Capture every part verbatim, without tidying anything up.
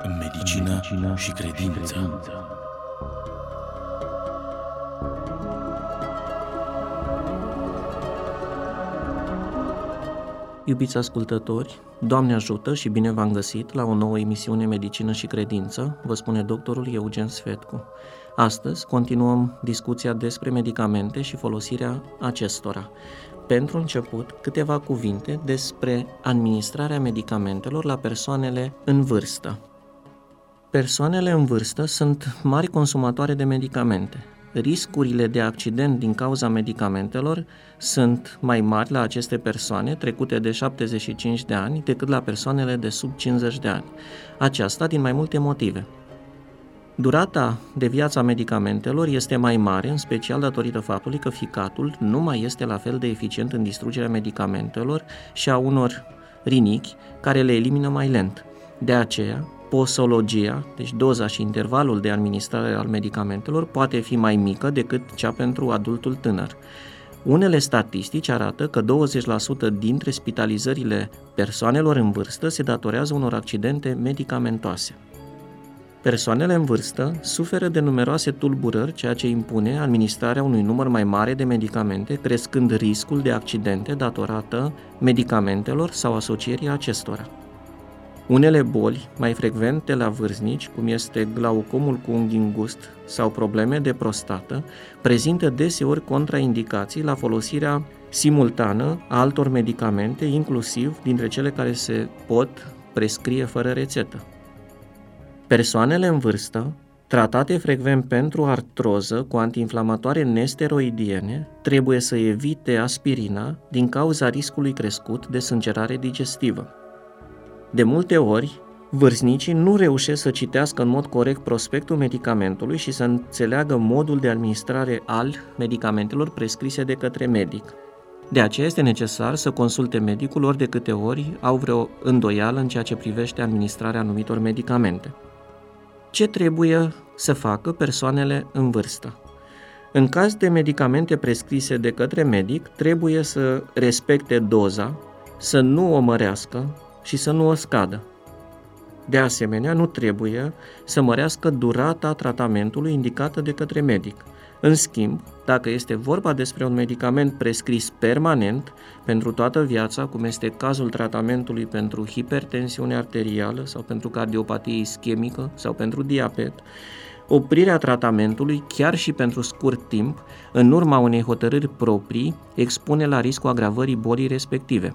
Medicină, Medicină și credință. Și credință. Iubiți ascultători, Doamne ajută și bine v-am găsit la o nouă emisiune Medicină și Credință, vă spune doctorul Eugen Sfetcu. Astăzi continuăm discuția despre medicamente și folosirea acestora. Pentru început, câteva cuvinte despre administrarea medicamentelor la persoanele în vârstă. Persoanele în vârstă sunt mari consumatoare de medicamente. Riscurile de accident din cauza medicamentelor sunt mai mari la aceste persoane trecute de șaptezeci și cinci de ani decât la persoanele de sub cincizeci de ani. Aceasta din mai multe motive. Durata de viață a medicamentelor este mai mare, în special datorită faptului că ficatul nu mai este la fel de eficient în distrugerea medicamentelor și a unor rinichi care le elimină mai lent. De aceea, posologia, deci doza și intervalul de administrare al medicamentelor, poate fi mai mică decât cea pentru adultul tânăr. Unele statistici arată că douăzeci la sută dintre spitalizările persoanelor în vârstă se datorează unor accidente medicamentoase. Persoanele în vârstă suferă de numeroase tulburări, ceea ce impune administrarea unui număr mai mare de medicamente, crescând riscul de accidente datorată medicamentelor sau asocierii acestora. Unele boli mai frecvente la vârstnici, cum este glaucomul cu unghi îngust sau probleme de prostată, prezintă deseori contraindicații la folosirea simultană a altor medicamente, inclusiv dintre cele care se pot prescrie fără rețetă. Persoanele în vârstă, tratate frecvent pentru artroză cu antiinflamatoare nesteroidiene, trebuie să evite aspirina din cauza riscului crescut de sângerare digestivă. De multe ori, vârstnicii nu reușesc să citească în mod corect prospectul medicamentului și să înțeleagă modul de administrare al medicamentelor prescrise de către medic. De aceea este necesar să consulte medicul ori de câte ori au vreo îndoială în ceea ce privește administrarea anumitor medicamente. Ce trebuie să facă persoanele în vârstă? În caz de medicamente prescrise de către medic, trebuie să respecte doza, să nu o mărească și să nu o scadă. De asemenea, nu trebuie să mărească durata tratamentului indicată de către medic. În schimb, dacă este vorba despre un medicament prescris permanent pentru toată viața, cum este cazul tratamentului pentru hipertensiune arterială sau pentru cardiopatie ischemică sau pentru diabet, oprirea tratamentului, chiar și pentru scurt timp, în urma unei hotărâri proprii, expune la riscul agravării bolii respective.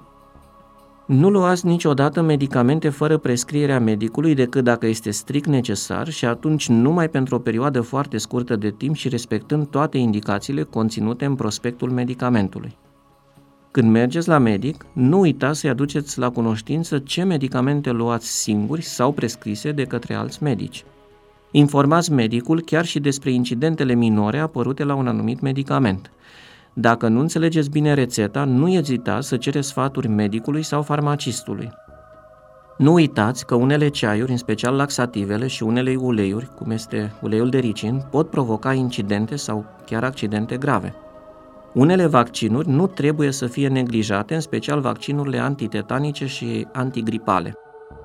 Nu luați niciodată medicamente fără prescrierea medicului decât dacă este strict necesar și atunci numai pentru o perioadă foarte scurtă de timp și respectând toate indicațiile conținute în prospectul medicamentului. Când mergeți la medic, nu uitați să-i aduceți la cunoștință ce medicamente luați singuri sau prescrise de către alți medici. Informați medicul chiar și despre incidentele minore apărute la un anumit medicament. Dacă nu înțelegeți bine rețeta, nu ezitați să cereți sfaturi medicului sau farmacistului. Nu uitați că unele ceaiuri, în special laxativele și unele uleiuri, cum este uleiul de ricin, pot provoca incidente sau chiar accidente grave. Unele vaccinuri nu trebuie să fie neglijate, în special vaccinurile antitetanice și antigripale.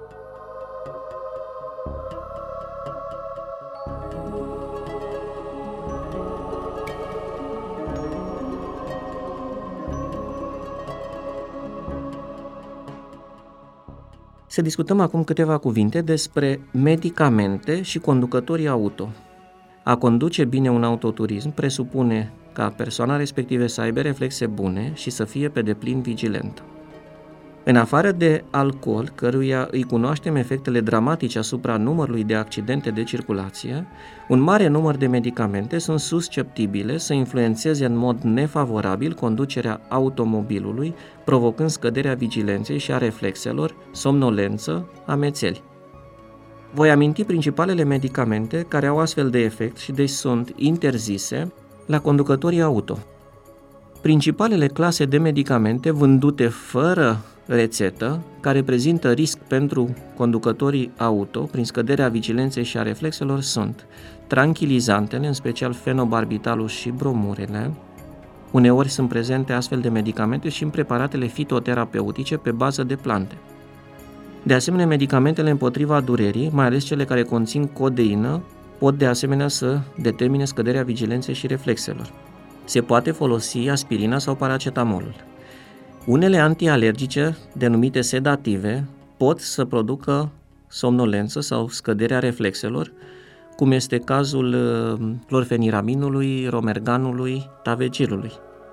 Să discutăm acum câteva cuvinte despre medicamente și conducătorii auto. A conduce bine un autoturism presupune ca persoana respectivă să aibă reflexe bune și să fie pe deplin vigilentă. În afară de alcool, căruia îi cunoaștem efectele dramatice asupra numărului de accidente de circulație, un mare număr de medicamente sunt susceptibile să influențeze în mod nefavorabil conducerea automobilului, provocând scăderea vigilenței și a reflexelor, somnolență, amețeli. Voi aminti principalele medicamente care au astfel de efect și deci sunt interzise la conducătorii auto. Principalele clase de medicamente vândute fără rețetă, care prezintă risc pentru conducătorii auto prin scăderea vigilenței și a reflexelor sunt tranquilizantele, în special fenobarbitalul și bromurele. Uneori sunt prezente astfel de medicamente și în preparatele fitoterapeutice pe bază de plante. De asemenea, medicamentele împotriva durerii, mai ales cele care conțin codeină, pot de asemenea să determine scăderea vigilenței și reflexelor. Se poate folosi aspirina sau paracetamolul. Unele antialergice, denumite sedative, pot să producă somnolență sau scăderea reflexelor, cum este cazul clorfeniraminului, romerganului, tavegilului.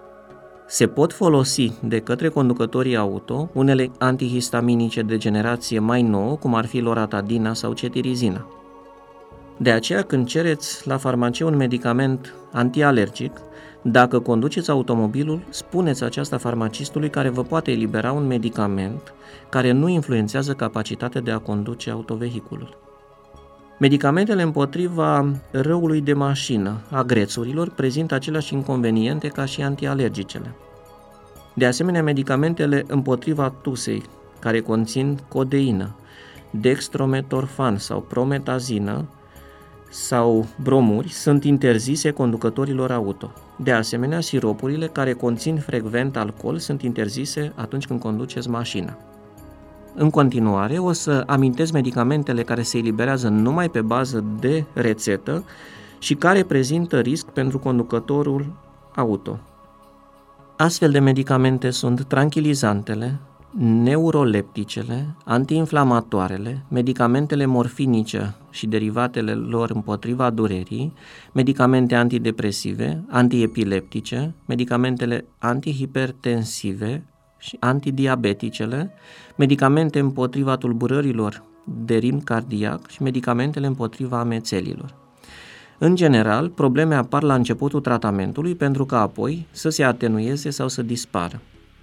Se pot folosi de către conducătorii auto unele antihistaminice de generație mai nouă, cum ar fi loratadina sau cetirizina. De aceea, când cereți la farmacie un medicament antialergic, dacă conduceți automobilul, spuneți aceasta farmacistului care vă poate elibera un medicament care nu influențează capacitatea de a conduce autovehiculul. Medicamentele împotriva răului de mașină, a grețurilor, prezintă aceleași inconveniente ca și antialergicele. De asemenea, medicamentele împotriva tusei, care conțin codeină, dextrometorfan sau prometazină sau bromuri, sunt interzise conducătorilor auto. De asemenea, siropurile care conțin frecvent alcool sunt interzise atunci când conduceți mașina. În continuare, o să amintesc medicamentele care se eliberează numai pe bază de rețetă și care prezintă risc pentru conducătorul auto. Astfel de medicamente sunt tranquilizantele, neurolepticele, antiinflamatoarele, medicamentele morfinice și derivatele lor împotriva durerii, medicamente antidepresive, antiepileptice, medicamentele antihipertensive și antidiabeticele, medicamente împotriva tulburărilor de ritm cardiac și medicamentele împotriva amețelilor. În general, probleme apar la începutul tratamentului pentru că apoi să se atenueze sau să dispară.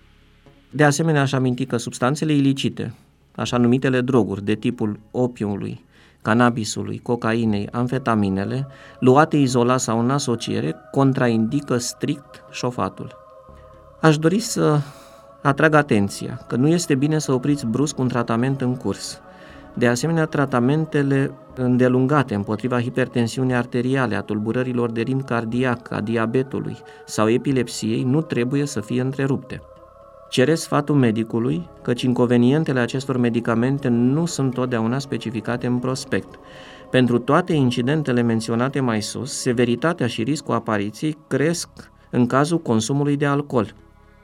De asemenea, aș aminti că substanțele ilicite, așa numitele droguri de tipul opiumului, cannabisului, cocainei, amfetaminele, luate izolat sau în asociere, contraindică strict șofatul. Aș dori să atrag atenția că nu este bine să opriți brusc un tratament în curs. De asemenea, tratamentele îndelungate împotriva hipertensiunii arteriale, a tulburărilor de ritm cardiac, a diabetului sau epilepsiei nu trebuie să fie întrerupte. Cereți sfatul medicului, căci inconvenientele acestor medicamente nu sunt totdeauna specificate în prospect. Pentru toate incidentele menționate mai sus, severitatea și riscul apariției cresc în cazul consumului de alcool.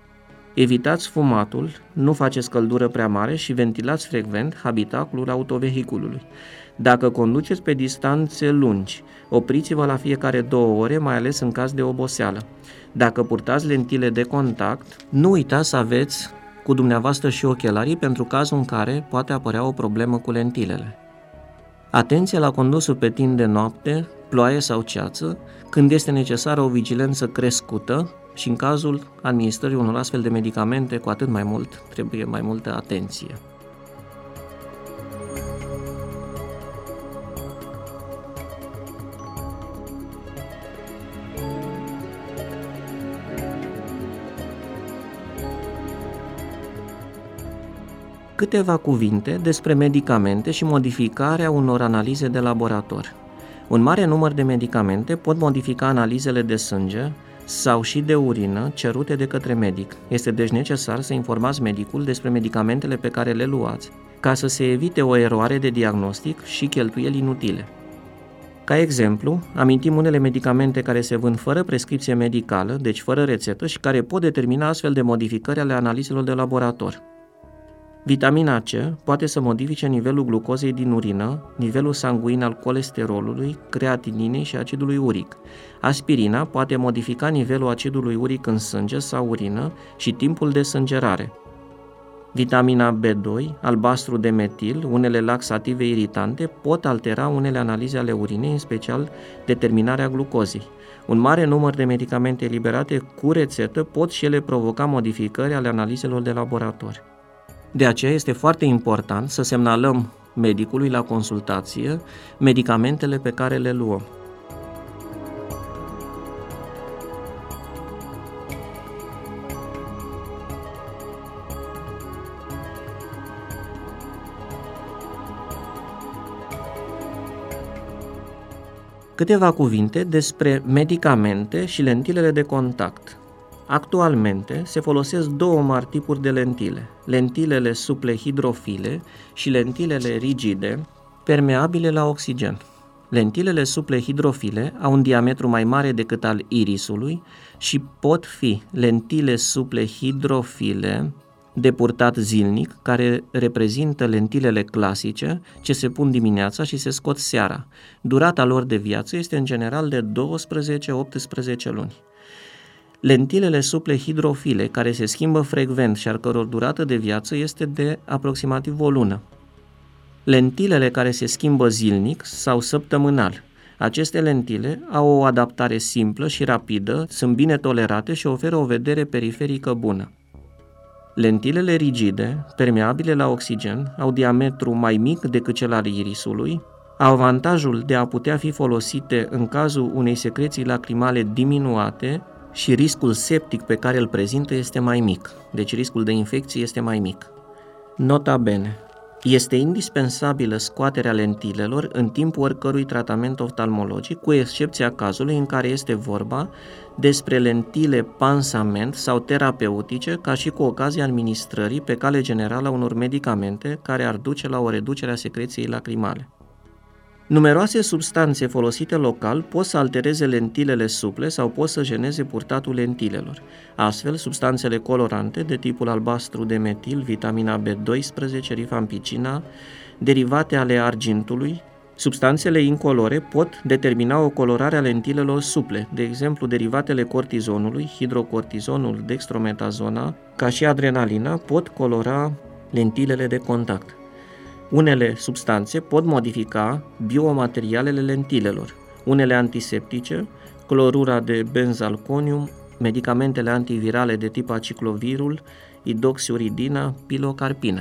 Evitați fumatul, nu faceți căldură prea mare și ventilați frecvent habitaclul autovehiculului. Dacă conduceți pe distanțe lungi, opriți-vă la fiecare două ore, mai ales în caz de oboseală. Dacă purtați lentile de contact, nu uitați să aveți cu dumneavoastră și ochelarii pentru cazul în care poate apărea o problemă cu lentilele. Atenție la condusul pe timp de noapte, ploaie sau ceață, când este necesară o vigilență crescută și în cazul administrării unor astfel de medicamente, cu atât mai mult, trebuie mai multă atenție. Câteva cuvinte despre medicamente și modificarea unor analize de laborator. Un mare număr de medicamente pot modifica analizele de sânge sau și de urină cerute de către medic. Este deci necesar să informați medicul despre medicamentele pe care le luați, ca să se evite o eroare de diagnostic și cheltuieli inutile. Ca exemplu, amintim unele medicamente care se vând fără prescripție medicală, deci fără rețetă, și care pot determina astfel de modificări ale analizelor de laborator. Vitamina C poate să modifice nivelul glucozei din urină, nivelul sanguin al colesterolului, creatininei și acidului uric. Aspirina poate modifica nivelul acidului uric în sânge sau urină și timpul de sângerare. Vitamina B doi, albastru de metil, unele laxative iritante pot altera unele analize ale urinei, în special determinarea glucozei. Un mare număr de medicamente eliberate cu rețetă pot și ele provoca modificări ale analizelor de laborator. De aceea este foarte important să semnalăm medicului la consultație medicamentele pe care le luăm. Câteva cuvinte despre medicamente și lentilele de contact. Actualmente se folosesc două mari tipuri de lentile, lentilele suple hidrofile și lentilele rigide, permeabile la oxigen. Lentilele suple hidrofile au un diametru mai mare decât al irisului și pot fi lentile suple hidrofile de purtat zilnic, care reprezintă lentilele clasice ce se pun dimineața și se scot seara. Durata lor de viață este în general de douăsprezece-optsprezece luni. Lentilele suple hidrofile, care se schimbă frecvent și al căror durată de viață este de aproximativ o lună. Lentilele care se schimbă zilnic sau săptămânal. Aceste lentile au o adaptare simplă și rapidă, sunt bine tolerate și oferă o vedere periferică bună. Lentilele rigide, permeabile la oxigen, au diametru mai mic decât cel al irisului, au avantajul de a putea fi folosite în cazul unei secreții lacrimale diminuate și riscul septic pe care îl prezintă este mai mic, deci riscul de infecție este mai mic. Nota bene. Este indispensabilă scoaterea lentilelor în timpul oricărui tratament oftalmologic, cu excepția cazului în care este vorba despre lentile pansament sau terapeutice, ca și cu ocazia administrării pe cale generală a unor medicamente care ar duce la o reducere a secreției lacrimale. Numeroase substanțe folosite local pot să altereze lentilele suple sau pot să jeneze purtatul lentilelor. Astfel, substanțele colorante de tipul albastru de metil, vitamina B doisprezece, rifampicina, derivate ale argintului, substanțele incolore pot determina o colorare a lentilelor suple, de exemplu derivatele cortizonului, hidrocortizonul, dextrometazona, ca și adrenalina, pot colora lentilele de contact. Unele substanțe pot modifica biomaterialele lentilelor, unele antiseptice, clorura de benzalconium, medicamentele antivirale de tip aciclovirul, idoxiuridina, pilocarpina.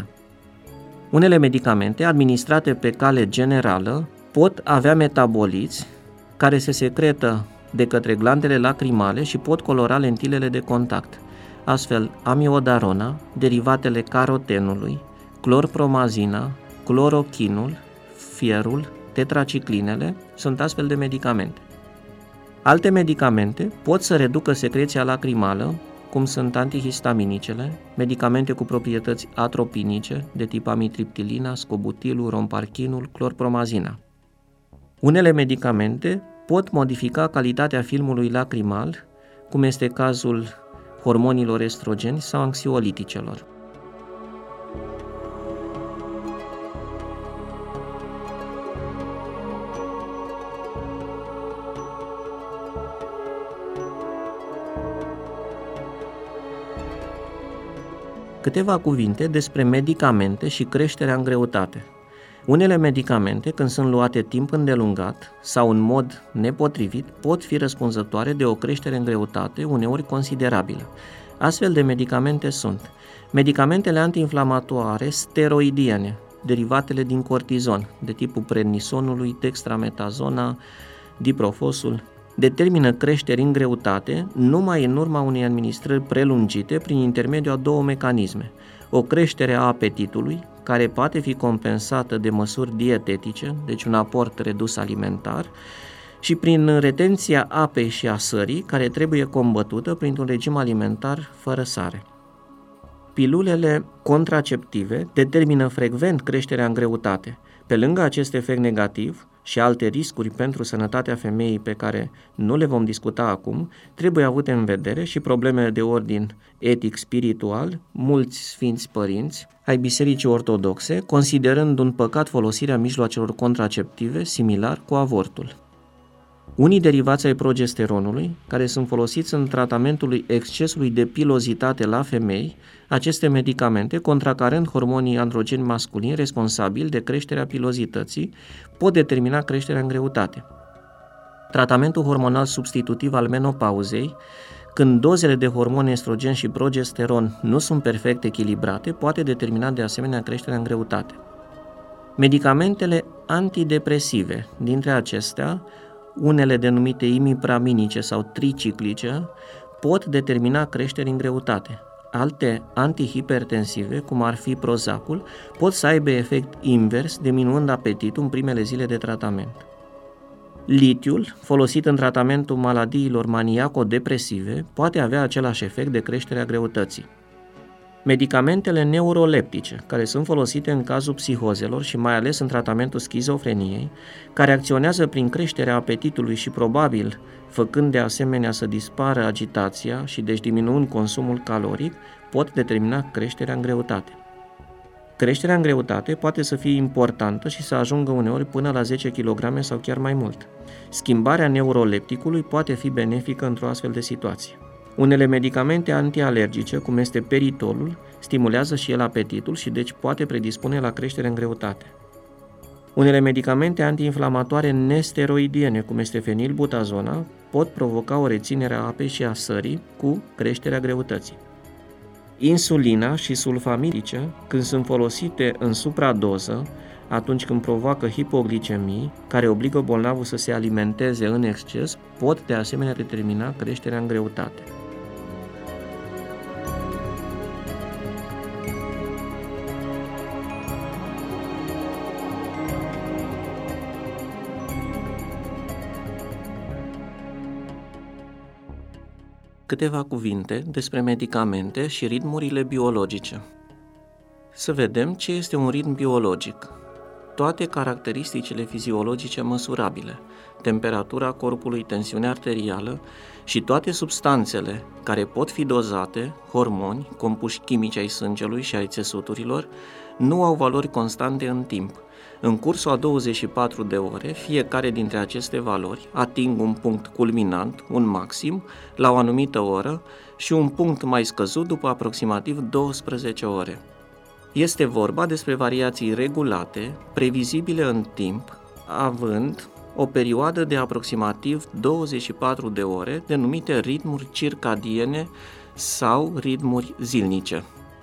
Unele medicamente administrate pe cale generală pot avea metaboliți care se secretă de către glandele lacrimale și pot colora lentilele de contact. Astfel, amiodarona, derivatele carotenului, clorpromazina, clorochinul, fierul, tetraciclinele sunt astfel de medicamente. Alte medicamente pot să reducă secreția lacrimală, cum sunt antihistaminicele, medicamente cu proprietăți atropinice de tip amitriptilina, scobutilul, romparchinul, clorpromazina. Unele medicamente pot modifica calitatea filmului lacrimal, cum este cazul hormonilor estrogeni sau anxioliticelor. Câteva cuvinte despre medicamente și creșterea în greutate. Unele medicamente, când sunt luate timp îndelungat sau în mod nepotrivit, pot fi răspunzătoare de o creștere în greutate, uneori considerabilă. Astfel de medicamente sunt medicamentele antiinflamatoare steroidiene, derivatele din cortizon, de tipul prednisonului, dextrametazona, diprofosul, determină creșteri în greutate numai în urma unei administrări prelungite prin intermediul a două mecanisme. O creștere a apetitului, care poate fi compensată de măsuri dietetice, deci un aport redus alimentar, și prin retenția apei și a sării, care trebuie combătută printr-un regim alimentar fără sare. Pilulele contraceptive determină frecvent creșterea în greutate. Pe lângă acest efect negativ și alte riscuri pentru sănătatea femeii pe care nu le vom discuta acum, trebuie avute în vedere și problemele de ordin etic-spiritual, mulți sfinți părinți ai Bisericii Ortodoxe, considerând un păcat folosirea mijloacelor contraceptive similar cu avortul. Unii derivați ai progesteronului, care sunt folosiți în tratamentul excesului de pilozitate la femei, aceste medicamente, contracarând hormonii androgeni masculini responsabili de creșterea pilozității, pot determina creșterea în greutate. Tratamentul hormonal substitutiv al menopauzei, când dozele de hormoni estrogen și progesteron nu sunt perfect echilibrate, poate determina de asemenea creșterea în greutate. Medicamentele antidepresive, dintre acestea, unele denumite imipraminice sau triciclice, pot determina creșteri în greutate. Alte antihipertensive, cum ar fi Prozacul, pot să aibă efect invers, diminuând apetitul în primele zile de tratament. Litiul, folosit în tratamentul maladiilor maniaco-depresive, poate avea același efect de creștere a greutății. Medicamentele neuroleptice, care sunt folosite în cazul psihozelor și mai ales în tratamentul schizofreniei, care acționează prin creșterea apetitului și probabil făcând de asemenea să dispară agitația și deci diminuând consumul caloric, pot determina creșterea în greutate. Creșterea în greutate poate să fie importantă și să ajungă uneori până la zece kilograme sau chiar mai mult. Schimbarea neurolepticului poate fi benefică într-o astfel de situație. Unele medicamente antialergice, cum este peritolul, stimulează și el apetitul și deci poate predispune la creștere în greutate. Unele medicamente antiinflamatoare nesteroidiene, cum este fenilbutazona, pot provoca o reținere a apei și a sării cu creșterea greutății. Insulina și sulfamidice, când sunt folosite în supradoză, atunci când provoacă hipoglicemii, care obligă bolnavul să se alimenteze în exces, pot de asemenea determina creșterea în greutate. Câteva cuvinte despre medicamente și ritmurile biologice. Să vedem ce este un ritm biologic. Toate caracteristicile fiziologice măsurabile, temperatura corpului, tensiunea arterială și toate substanțele care pot fi dozate, hormoni, compuși chimici ai sângelui și ai țesuturilor, nu au valori constante în timp. În cursul a douăzeci și patru de ore, fiecare dintre aceste valori ating un punct culminant, un maxim, la o anumită oră și un punct mai scăzut după aproximativ douăsprezece ore. Este vorba despre variații regulate, previzibile în timp, având o perioadă de aproximativ douăzeci și patru de ore, denumite ritmuri circadiene sau ritmuri zilnice.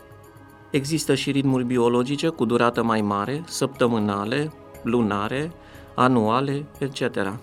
Există și ritmuri biologice cu durată mai mare, săptămânale, lunare, anuale, et cetera.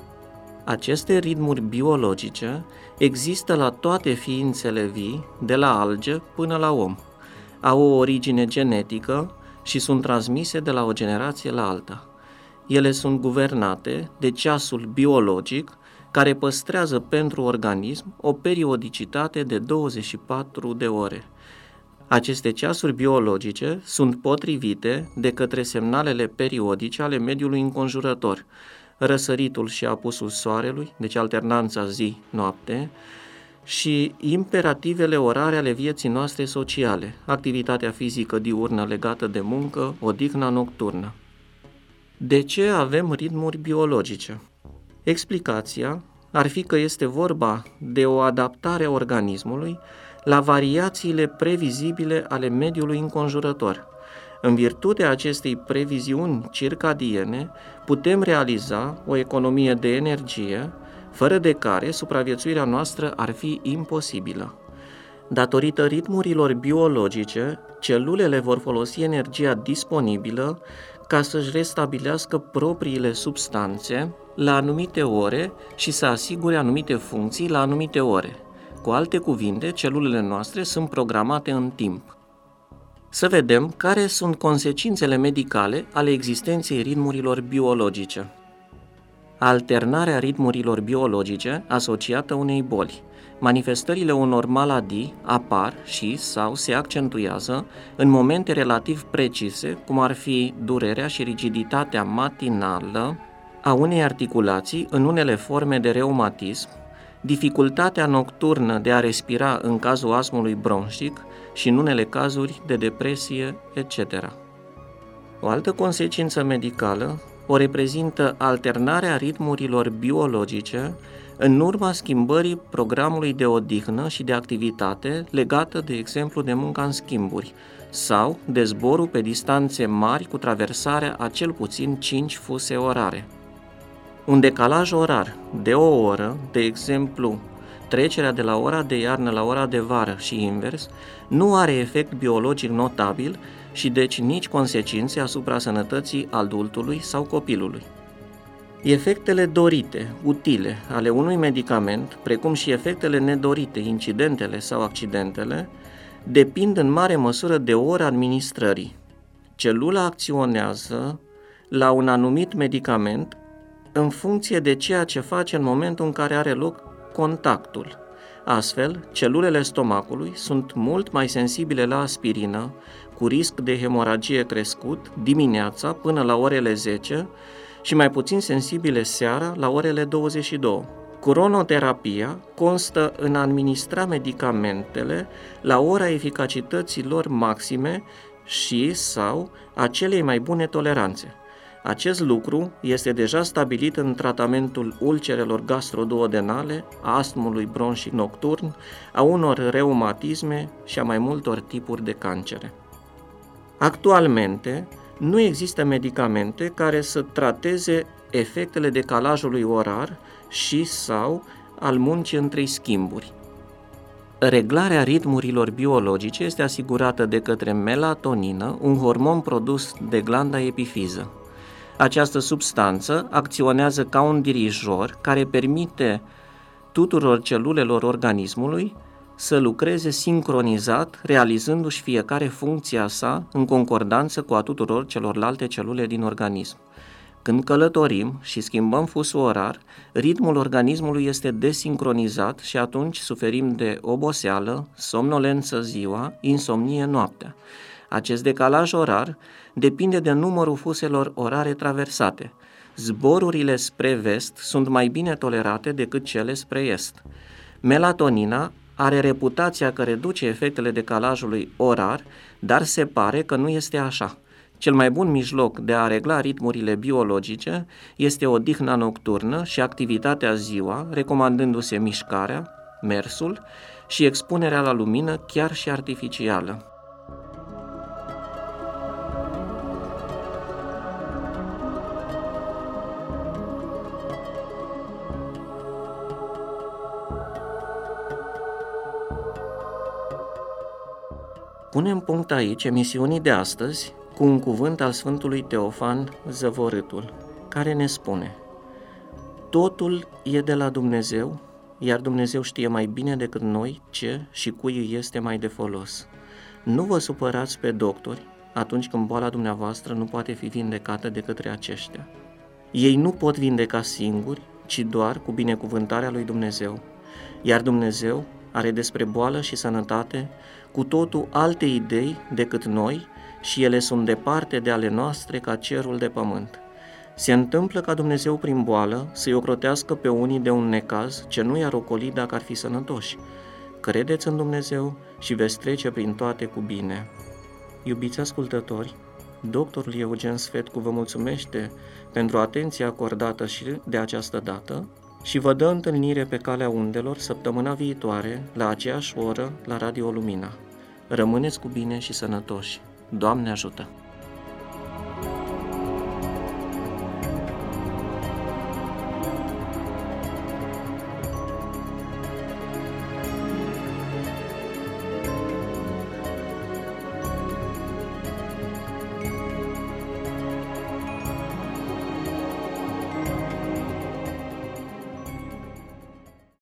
Aceste ritmuri biologice există la toate ființele vii, de la alge până la om. Au o origine genetică și sunt transmise de la o generație la alta. Ele sunt guvernate de ceasul biologic, care păstrează pentru organism o periodicitate de douăzeci și patru de ore. Aceste ceasuri biologice sunt potrivite de către semnalele periodice ale mediului înconjurător, răsăritul și apusul soarelui, deci alternanța zi-noapte, și imperativele orare ale vieții noastre sociale, activitatea fizică diurnă legată de muncă, odihna nocturnă. De ce avem ritmuri biologice? Explicația ar fi că este vorba de o adaptare a organismului la variațiile previzibile ale mediului înconjurător. În virtutea acestei previziuni circadiene, putem realiza o economie de energie, fără de care supraviețuirea noastră ar fi imposibilă. Datorită ritmurilor biologice, celulele vor folosi energia disponibilă ca să-și restabilească propriile substanțe la anumite ore și să asigure anumite funcții la anumite ore. Cu alte cuvinte, celulele noastre sunt programate în timp. Să vedem care sunt consecințele medicale ale existenței ritmurilor biologice. Alternarea ritmurilor biologice asociată unei boli. Manifestările unor maladii apar și sau se accentuează în momente relativ precise, cum ar fi durerea și rigiditatea matinală a unei articulații în unele forme de reumatism, dificultatea nocturnă de a respira în cazul astmului bronșic și în unele cazuri de depresie, et cetera. O altă consecință medicală o reprezintă alternarea ritmurilor biologice în urma schimbării programului de odihnă și de activitate legată, de exemplu, de munca în schimburi sau de zborul pe distanțe mari cu traversarea a cel puțin cinci fuse orare. Un decalaj orar de o oră, de exemplu, trecerea de la ora de iarnă la ora de vară și invers, nu are efect biologic notabil și deci nici consecințe asupra sănătății adultului sau copilului. Efectele dorite, utile, ale unui medicament, precum și efectele nedorite, incidentele sau accidentele, depind în mare măsură de ora administrării. Celula acționează la un anumit medicament în funcție de ceea ce face în momentul în care are loc contactul. Astfel, celulele stomacului sunt mult mai sensibile la aspirină, cu risc de hemoragie crescut dimineața până la orele zece și mai puțin sensibile seara la orele douăzeci și două. Cronoterapia constă în a administra medicamentele la ora eficacității lor maxime și sau a celei mai bune toleranțe. Acest lucru este deja stabilit în tratamentul ulcerelor gastroduodenale, a astmului bronșic nocturn, a unor reumatisme și a mai multor tipuri de cancere. Actualmente, nu există medicamente care să trateze efectele decalajului orar și sau al muncii între schimburi. Reglarea ritmurilor biologice este asigurată de către melatonină, un hormon produs de glanda epifiză. Această substanță acționează ca un dirijor care permite tuturor celulelor organismului să lucreze sincronizat, realizându-și fiecare funcția sa în concordanță cu a tuturor celorlalte celule din organism. Când călătorim și schimbăm fusul orar, ritmul organismului este desincronizat și atunci suferim de oboseală, somnolență ziua, insomnie noaptea. Acest decalaj orar depinde de numărul fuselor orare traversate. Zborurile spre vest sunt mai bine tolerate decât cele spre est. Melatonina are reputația că reduce efectele decalajului orar, dar se pare că nu este așa. Cel mai bun mijloc de a regla ritmurile biologice este odihna nocturnă și activitatea ziua, recomandându-se mișcarea, mersul și expunerea la lumină, chiar și artificială. Punem punct aici emisiunii de astăzi cu un cuvânt al Sfântului Teofan Zăvorâtul, care ne spune: totul e de la Dumnezeu, iar Dumnezeu știe mai bine decât noi ce și cui îi este mai de folos. Nu vă supărați pe doctori atunci când boala dumneavoastră nu poate fi vindecată de către aceștia. Ei nu pot vindeca singuri, ci doar cu binecuvântarea lui Dumnezeu, iar Dumnezeu are despre boală și sănătate cu totul alte idei decât noi și ele sunt departe de ale noastre ca cerul de pământ. Se întâmplă ca Dumnezeu prin boală să-i ocrotească pe unii de un necaz ce nu i-ar ocoli dacă ar fi sănătoși. Credeți în Dumnezeu și veți trece prin toate cu bine. Iubiți ascultători, doctorul Eugen Sfetcu vă mulțumește pentru atenția acordată și de această dată și vă dă întâlnire pe calea undelor săptămâna viitoare, la aceeași oră, la Radio Lumina. Rămâneți cu bine și sănătoși. Doamne ajută!